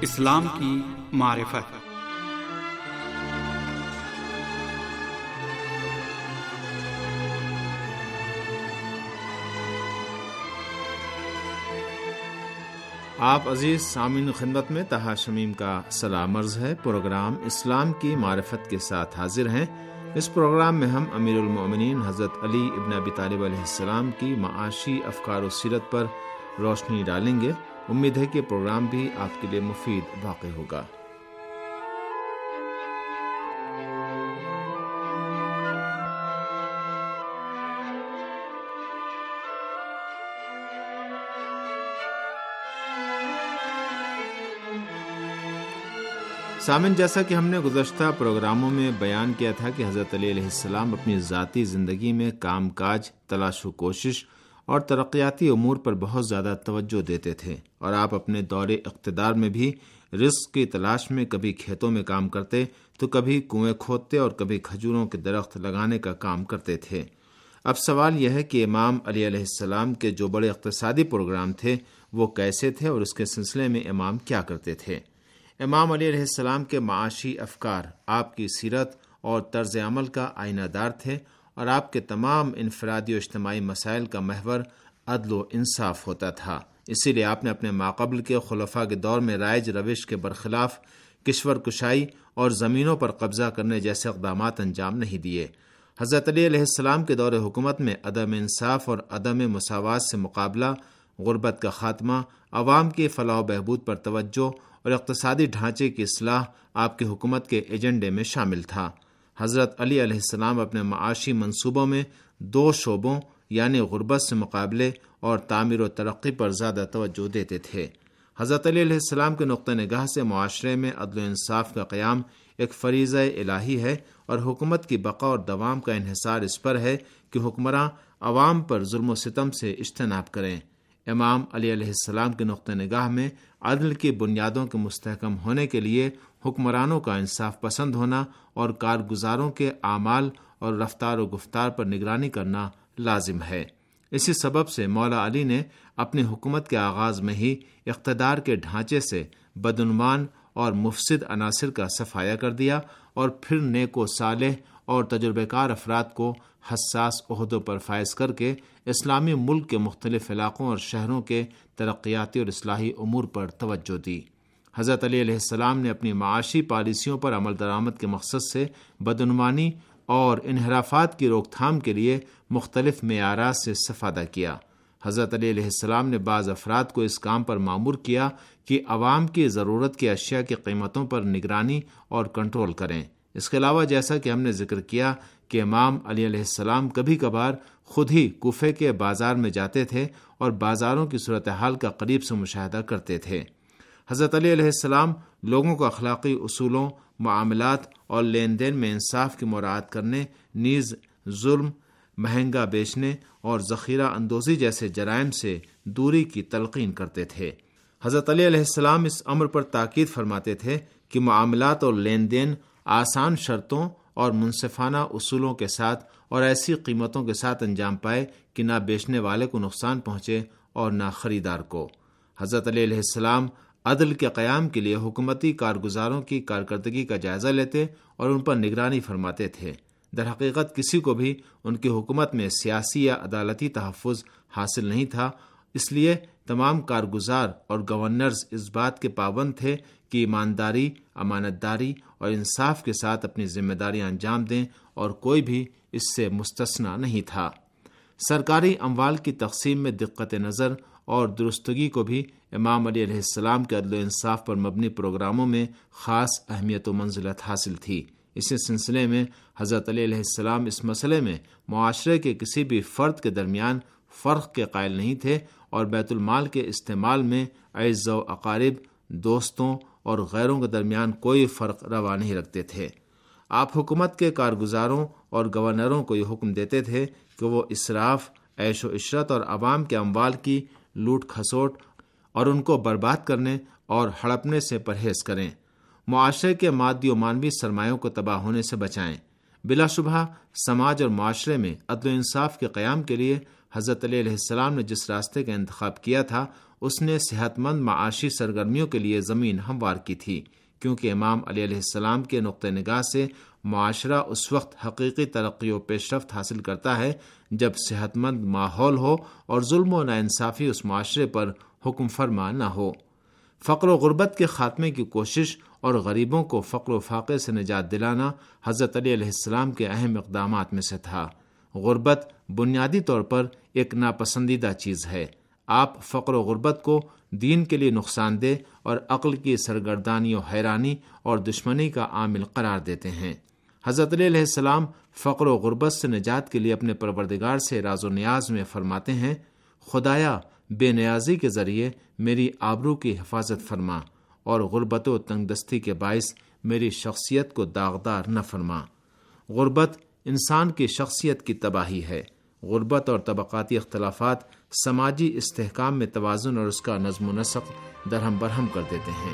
اسلام کی معرفت۔ آپ عزیز سامعین خدمت میں طہا شمیم کا سلام عرض ہے۔ پروگرام اسلام کی معرفت کے ساتھ حاضر ہیں۔ اس پروگرام میں ہم امیر المومنین حضرت علی ابن ابی طالب علیہ السلام کی معاشی افکار و سیرت پر روشنی ڈالیں گے۔ امید ہے کہ پروگرام بھی آپ کے لیے مفید واقع ہوگا۔ سامن، جیسا کہ ہم نے گزشتہ پروگراموں میں بیان کیا تھا کہ حضرت علی علیہ السلام اپنی ذاتی زندگی میں کام کاج، تلاش و کوشش اور ترقیاتی امور پر بہت زیادہ توجہ دیتے تھے، اور آپ اپنے دور اقتدار میں بھی رزق کی تلاش میں کبھی کھیتوں میں کام کرتے تو کبھی کنویں کھودتے اور کبھی کھجوروں کے درخت لگانے کا کام کرتے تھے۔ اب سوال یہ ہے کہ امام علی علیہ السلام کے جو بڑے اقتصادی پروگرام تھے وہ کیسے تھے، اور اس کے سلسلے میں امام کیا کرتے تھے؟ امام علی علیہ السلام کے معاشی افکار آپ کی سیرت اور طرز عمل کا آئینہ دار تھے، اور آپ کے تمام انفرادی و اجتماعی مسائل کا محور عدل و انصاف ہوتا تھا۔ اسی لیے آپ نے اپنے ماقبل کے خلفاء کے دور میں رائج روش کے برخلاف کشور کشائی اور زمینوں پر قبضہ کرنے جیسے اقدامات انجام نہیں دیے۔ حضرت علی علیہ السلام کے دور حکومت میں عدم انصاف اور عدم مساوات سے مقابلہ، غربت کا خاتمہ، عوام کی فلاح و بہبود پر توجہ اور اقتصادی ڈھانچے کی اصلاح آپ کی حکومت کے ایجنڈے میں شامل تھا۔ حضرت علی علیہ السلام اپنے معاشی منصوبوں میں دو شعبوں یعنی غربت سے مقابلے اور تعمیر و ترقی پر زیادہ توجہ دیتے تھے۔ حضرت علی علیہ السلام کے نقطہ نگاہ سے معاشرے میں عدل و انصاف کا قیام ایک فریضہ الہی ہے، اور حکومت کی بقا اور دوام کا انحصار اس پر ہے کہ حکمراں عوام پر ظلم و ستم سے اجتناب کریں۔ امام علی علیہ السلام کے نقطہ نگاہ میں عدل کی بنیادوں کے مستحکم ہونے کے لیے حکمرانوں کا انصاف پسند ہونا اور کارگزاروں کے اعمال اور رفتار و گفتار پر نگرانی کرنا لازم ہے۔ اسی سبب سے مولا علی نے اپنی حکومت کے آغاز میں ہی اقتدار کے ڈھانچے سے بدعنوان اور مفسد عناصر کا صفایا کر دیا، اور پھر نیک و صالح اور تجربہ کار افراد کو حساس عہدوں پر فائز کر کے اسلامی ملک کے مختلف علاقوں اور شہروں کے ترقیاتی اور اصلاحی امور پر توجہ دی۔ حضرت علی علیہ السلام نے اپنی معاشی پالیسیوں پر عمل درآمد کے مقصد سے بدعنوانی اور انحرافات کی روک تھام کے لیے مختلف معیارات سے استفادہ کیا۔ حضرت علی علیہ السلام نے بعض افراد کو اس کام پر مامور کیا کہ عوام کی ضرورت کی اشیاء کی قیمتوں پر نگرانی اور کنٹرول کریں۔ اس کے علاوہ جیسا کہ ہم نے ذکر کیا کہ امام علی علیہ السلام کبھی کبھار خود ہی کوفے کے بازار میں جاتے تھے اور بازاروں کی صورتحال کا قریب سے مشاہدہ کرتے تھے۔ حضرت علی علیہ السلام لوگوں کو اخلاقی اصولوں، معاملات اور لین دین میں انصاف کی مراعات کرنے، نیز ظلم، مہنگا بیچنے اور ذخیرہ اندوزی جیسے جرائم سے دوری کی تلقین کرتے تھے۔ حضرت علی علیہ السلام اس امر پر تاکید فرماتے تھے کہ معاملات اور لین دین آسان شرطوں اور منصفانہ اصولوں کے ساتھ اور ایسی قیمتوں کے ساتھ انجام پائے کہ نہ بیچنے والے کو نقصان پہنچے اور نہ خریدار کو۔ حضرت علی علیہ السلام عدل کے قیام کے لیے حکومتی کارگزاروں کی کارکردگی کا جائزہ لیتے اور ان پر نگرانی فرماتے تھے۔ در حقیقت کسی کو بھی ان کی حکومت میں سیاسی یا عدالتی تحفظ حاصل نہیں تھا، اس لیے تمام کارگزار اور گورنرز اس بات کے پابند تھے کہ ایمانداری، امانت داری اور انصاف کے ساتھ اپنی ذمہ داریاں انجام دیں، اور کوئی بھی اس سے مستثنیٰ نہیں تھا۔ سرکاری اموال کی تقسیم میں دقت نظر اور درستگی کو بھی امام علی علیہ السلام کے عدل و انصاف پر مبنی پروگراموں میں خاص اہمیت و منزلت حاصل تھی۔ اسی سلسلے میں حضرت علی علیہ السلام اس مسئلے میں معاشرے کے کسی بھی فرد کے درمیان فرق کے قائل نہیں تھے، اور بیت المال کے استعمال میں اعز و اقارب، دوستوں اور غیروں کے درمیان کوئی فرق روا نہیں رکھتے تھے۔ آپ حکومت کے کارگزاروں اور گورنروں کو یہ حکم دیتے تھے کہ وہ اسراف، عیش و عشرت اور عوام کے اموال کی لوٹ کھسوٹ اور ان کو برباد کرنے اور ہڑپنے سے پرہیز کریں، معاشرے کے مادی و معنوی سرمایوں کو تباہ ہونے سے بچائیں۔ بلا شبہ سماج اور معاشرے میں عدل و انصاف کے قیام کے لیے حضرت علی علیہ السلام نے جس راستے کا انتخاب کیا تھا اس نے صحت مند معاشی سرگرمیوں کے لیے زمین ہموار کی تھی، کیونکہ امام علیہ السلام کے نقطہ نگاہ سے معاشرہ اس وقت حقیقی ترقی و پیش رفت حاصل کرتا ہے جب صحت مند ماحول ہو اور ظلم و ناانصافی اس معاشرے پر حکم فرما نہ ہو۔ فقر و غربت کے خاتمے کی کوشش اور غریبوں کو فقر و فاقے سے نجات دلانا حضرت علی علیہ السلام کے اہم اقدامات میں سے تھا۔ غربت بنیادی طور پر ایک ناپسندیدہ چیز ہے۔ آپ فقر و غربت کو دین کے لیے نقصان دہ اور عقل کی سرگردانی و حیرانی اور دشمنی کا عامل قرار دیتے ہیں۔ حضرت علی علیہ السلام فقر و غربت سے نجات کے لیے اپنے پروردگار سے راز و نیاز میں فرماتے ہیں، خدایا بے نیازی کے ذریعے میری آبرو کی حفاظت فرما اور غربت و تنگ دستی کے باعث میری شخصیت کو داغدار نہ فرما۔ غربت انسان کی شخصیت کی تباہی ہے۔ غربت اور طبقاتی اختلافات سماجی استحکام میں توازن اور اس کا نظم و نسق درہم برہم کر دیتے ہیں۔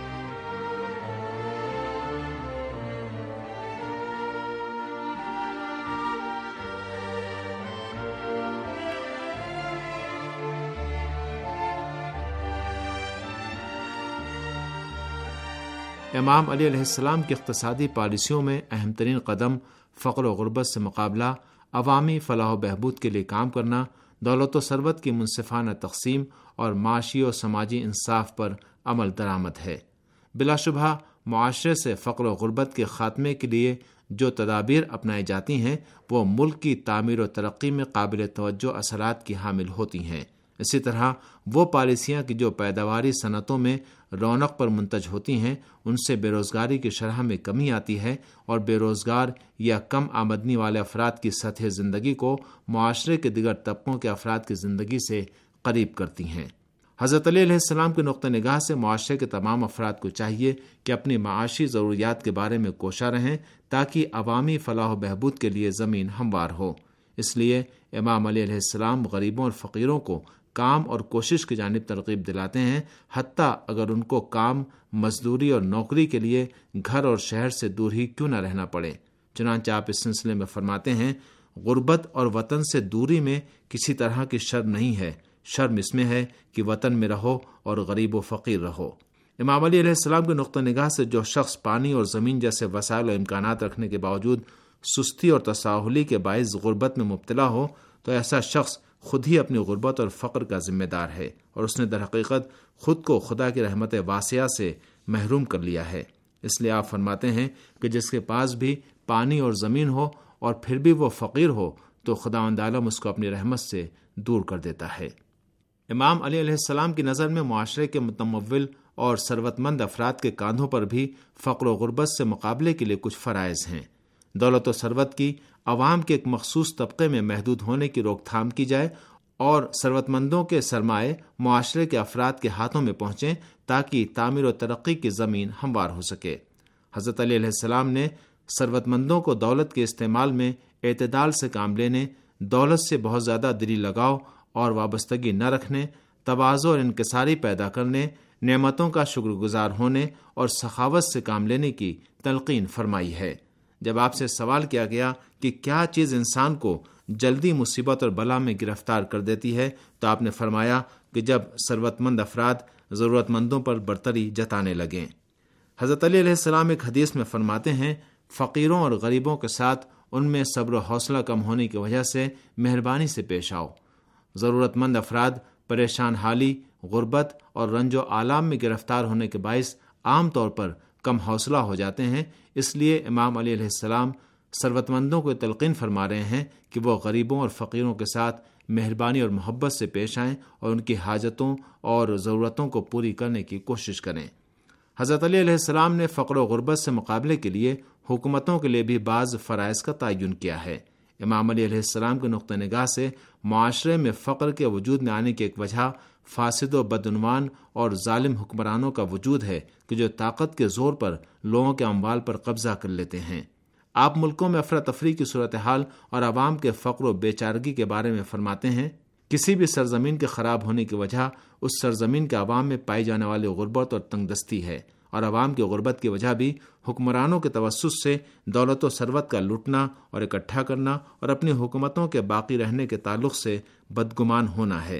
امام علی علیہ السلام کی اقتصادی پالیسیوں میں اہم ترین قدم فقر و غربت سے مقابلہ، عوامی فلاح و بہبود کے لیے کام کرنا، دولت و ثروت کی منصفانہ تقسیم اور معاشی و سماجی انصاف پر عمل درآمد ہے۔ بلا شبہ معاشرے سے فقر و غربت کے خاتمے کے لیے جو تدابیر اپنائی جاتی ہیں وہ ملک کی تعمیر و ترقی میں قابل توجہ اثرات کی حامل ہوتی ہیں۔ اسی طرح وہ پالیسیاں کہ جو پیداواری صنعتوں میں رونق پر منتج ہوتی ہیں، ان سے بے روزگاری کی شرح میں کمی آتی ہے اور بے روزگار یا کم آمدنی والے افراد کی سطح زندگی کو معاشرے کے دیگر طبقوں کے افراد کی زندگی سے قریب کرتی ہیں۔ حضرت علی علیہ السلام کے نقطہ نگاہ سے معاشرے کے تمام افراد کو چاہیے کہ اپنی معاشی ضروریات کے بارے میں کوشاں رہیں تاکہ عوامی فلاح و بہبود کے لیے زمین ہموار ہو۔ اس لیے امام علی علیہ السلام غریبوں اور فقیروں کو کام اور کوشش کی جانب ترغیب دلاتے ہیں، حتیٰ اگر ان کو کام، مزدوری اور نوکری کے لیے گھر اور شہر سے دور ہی کیوں نہ رہنا پڑے۔ چنانچہ آپ اس سلسلے میں فرماتے ہیں، غربت اور وطن سے دوری میں کسی طرح کی شرم نہیں ہے، شرم اس میں ہے کہ وطن میں رہو اور غریب و فقیر رہو۔ امام علی علیہ السلام کے نقطہ نگاہ سے جو شخص پانی اور زمین جیسے وسائل و امکانات رکھنے کے باوجود سستی اور تساہلی کے باعث غربت میں مبتلا ہو تو ایسا شخص خود ہی اپنی غربت اور فقر کا ذمہ دار ہے اور اس نے در حقیقت خود کو خدا کی رحمت واسعہ سے محروم کر لیا ہے۔ اس لیے آپ فرماتے ہیں کہ جس کے پاس بھی پانی اور زمین ہو اور پھر بھی وہ فقیر ہو تو خداوند عالم اس کو اپنی رحمت سے دور کر دیتا ہے۔ امام علی علیہ السلام کی نظر میں معاشرے کے متمول اور ثروت مند افراد کے کاندھوں پر بھی فقر و غربت سے مقابلے کے لیے کچھ فرائض ہیں۔ دولت و ثروت کی عوام کے ایک مخصوص طبقے میں محدود ہونے کی روک تھام کی جائے اور ثروت مندوں کے سرمائے معاشرے کے افراد کے ہاتھوں میں پہنچیں تاکہ تعمیر و ترقی کی زمین ہموار ہو سکے۔ حضرت علی علیہ السلام نے ثروت مندوں کو دولت کے استعمال میں اعتدال سے کام لینے، دولت سے بہت زیادہ دلی لگاؤ اور وابستگی نہ رکھنے، تواضع اور انکساری پیدا کرنے، نعمتوں کا شکر گزار ہونے اور سخاوت سے کام لینے کی تلقین فرمائی ہے۔ جب آپ سے سوال کیا گیا کہ کیا چیز انسان کو جلدی مصیبت اور بلا میں گرفتار کر دیتی ہے تو آپ نے فرمایا کہ جب ثروت مند افراد ضرورت مندوں پر برتری جتانے لگیں۔ حضرت علی علیہ السلام ایک حدیث میں فرماتے ہیں، فقیروں اور غریبوں کے ساتھ ان میں صبر و حوصلہ کم ہونے کی وجہ سے مہربانی سے پیش آؤ۔ ضرورت مند افراد پریشان حالی، غربت اور رنج و آلام میں گرفتار ہونے کے باعث عام طور پر کم حوصلہ ہو جاتے ہیں۔ اس لیے امام علی علیہ السلام ثروت مندوں کو تلقین فرما رہے ہیں کہ وہ غریبوں اور فقیروں کے ساتھ مہربانی اور محبت سے پیش آئیں اور ان کی حاجتوں اور ضرورتوں کو پوری کرنے کی کوشش کریں۔ حضرت علی علیہ السلام نے فقر و غربت سے مقابلے کے لیے حکومتوں کے لیے بھی بعض فرائض کا تعین کیا ہے۔ امام علی علیہ السلام کے نقطہ نگاہ سے معاشرے میں فقر کے وجود میں آنے کی ایک وجہ فاسد و بدعنوان اور ظالم حکمرانوں کا وجود ہے کہ جو طاقت کے زور پر لوگوں کے اموال پر قبضہ کر لیتے ہیں۔ آپ ملکوں میں افراتفری کی صورتحال اور عوام کے فقر و بے چارگی کے بارے میں فرماتے ہیں، کسی بھی سرزمین کے خراب ہونے کی وجہ اس سرزمین کے عوام میں پائی جانے والی غربت اور تنگ دستی ہے، اور عوام کی غربت کی وجہ بھی حکمرانوں کے توسط سے دولت و ثروت کا لوٹنا اور اکٹھا کرنا اور اپنی حکومتوں کے باقی رہنے کے تعلق سے بدگمان ہونا ہے۔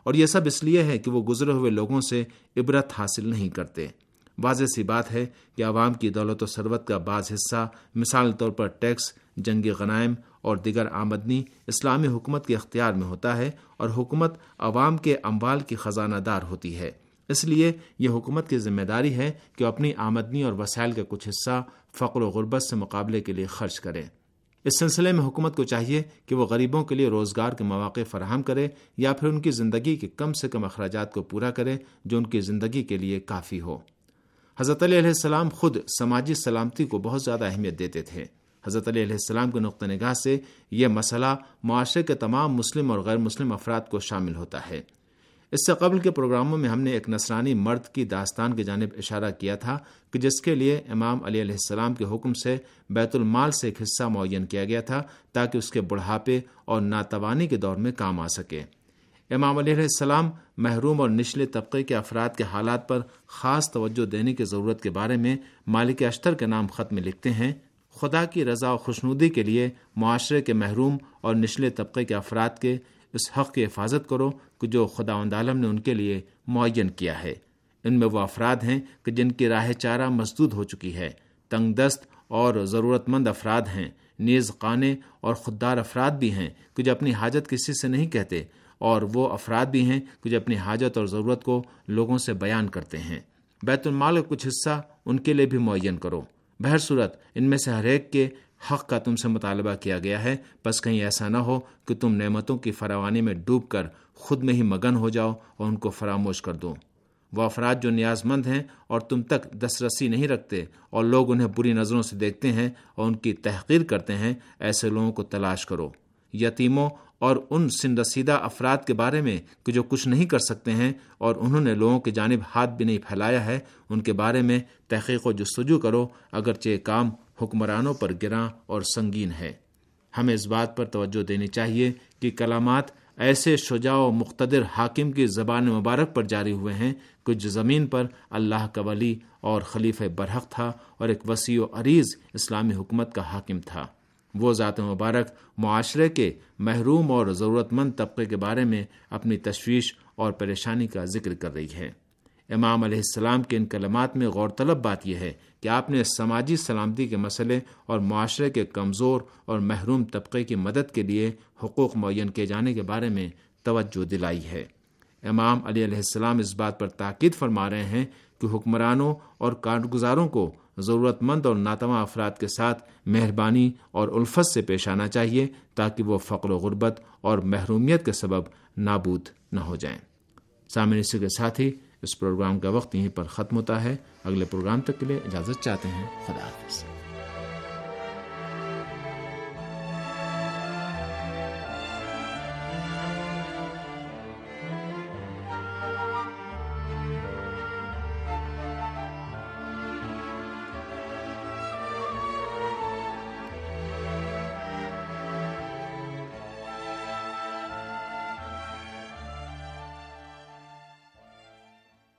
اور یہ سب اس لیے ہے کہ وہ گزرے ہوئے لوگوں سے عبرت حاصل نہیں کرتے۔ واضح سی بات ہے کہ عوام کی دولت و ثروت کا بعض حصہ، مثال طور پر ٹیکس، جنگی غنائم اور دیگر آمدنی اسلامی حکومت کے اختیار میں ہوتا ہے، اور حکومت عوام کے اموال کی خزانہ دار ہوتی ہے۔ اس لیے یہ حکومت کی ذمہ داری ہے کہ وہ اپنی آمدنی اور وسائل کا کچھ حصہ فقر و غربت سے مقابلے کے لیے خرچ کرے۔ اس سلسلے میں حکومت کو چاہیے کہ وہ غریبوں کے لیے روزگار کے مواقع فراہم کرے یا پھر ان کی زندگی کے کم سے کم اخراجات کو پورا کرے جو ان کی زندگی کے لیے کافی ہو۔ حضرت علی علیہ السلام خود سماجی سلامتی کو بہت زیادہ اہمیت دیتے تھے۔ حضرت علی علیہ السلام کے نقطہ نگاہ سے یہ مسئلہ معاشرے کے تمام مسلم اور غیر مسلم افراد کو شامل ہوتا ہے۔ اس سے قبل کے پروگراموں میں ہم نے ایک نصرانی مرد کی داستان کی جانب اشارہ کیا تھا کہ جس کے لیے امام علی علیہ السلام کے حکم سے بیت المال سے ایک حصہ معین کیا گیا تھا تاکہ اس کے بڑھاپے اور ناتوانی کے دور میں کام آ سکے۔ امام علیہ السلام محروم اور نچلے طبقے کے افراد کے حالات پر خاص توجہ دینے کی ضرورت کے بارے میں مالک اشتر کے نام خط میں لکھتے ہیں، خدا کی رضا و خوشنودی کے لیے معاشرے کے محروم اور نچلے طبقے کے افراد کے اس حق کی حفاظت کرو کہ جو خداوند عالم نے ان کے لیے معین کیا ہے۔ ان میں وہ افراد ہیں کہ جن کی راہ چارہ مسدود ہو چکی ہے، تنگ دست اور ضرورت مند افراد ہیں، نیز قانے اور خوددار افراد بھی ہیں کہ جو اپنی حاجت کسی سے نہیں کہتے، اور وہ افراد بھی ہیں کہ جو اپنی حاجت اور ضرورت کو لوگوں سے بیان کرتے ہیں۔ بیت المال کا کچھ حصہ ان کے لیے بھی معین کرو۔ بہر صورت ان میں سے ہر ایک کے حق کا تم سے مطالبہ کیا گیا ہے، بس کہیں ایسا نہ ہو کہ تم نعمتوں کی فراوانی میں ڈوب کر خود میں ہی مگن ہو جاؤ اور ان کو فراموش کر دو۔ وہ افراد جو نیاز مند ہیں اور تم تک دسترسی نہیں رکھتے اور لوگ انہیں بری نظروں سے دیکھتے ہیں اور ان کی تحقیر کرتے ہیں، ایسے لوگوں کو تلاش کرو۔ یتیموں اور ان سن رسیدہ افراد کے بارے میں کہ جو کچھ نہیں کر سکتے ہیں اور انہوں نے لوگوں کی جانب ہاتھ بھی نہیں پھیلایا ہے، ان کے بارے میں تحقیق و جستجو کرو، اگرچہ یہ کام حکمرانوں پر گراں اور سنگین ہے۔ ہمیں اس بات پر توجہ دینی چاہیے کہ کلامات ایسے شجاع و مقتدر حاکم کی زبان مبارک پر جاری ہوئے ہیں کہ جو زمین پر اللہ کا ولی اور خلیفہ برحق تھا اور ایک وسیع و عریض اسلامی حکومت کا حاکم تھا۔ وہ ذات مبارک معاشرے کے محروم اور ضرورت مند طبقے کے بارے میں اپنی تشویش اور پریشانی کا ذکر کر رہی ہے۔ امام علیہ السلام کے ان کلمات میں غور طلب بات یہ ہے کہ آپ نے سماجی سلامتی کے مسئلے اور معاشرے کے کمزور اور محروم طبقے کی مدد کے لیے حقوق معین کیے جانے کے بارے میں توجہ دلائی ہے۔ امام علی علیہ السلام اس بات پر تاکید فرما رہے ہیں کہ حکمرانوں اور کارگزاروں کو ضرورت مند اور ناتواں افراد کے ساتھ مہربانی اور الفت سے پیش آنا چاہیے تاکہ وہ فقر و غربت اور محرومیت کے سبب نابود نہ ہو جائیں۔ سامعین، اسی کے ساتھ ہی اس پروگرام کا وقت یہیں پر ختم ہوتا ہے۔ اگلے پروگرام تک کے لیے اجازت چاہتے ہیں۔ خدا حافظ۔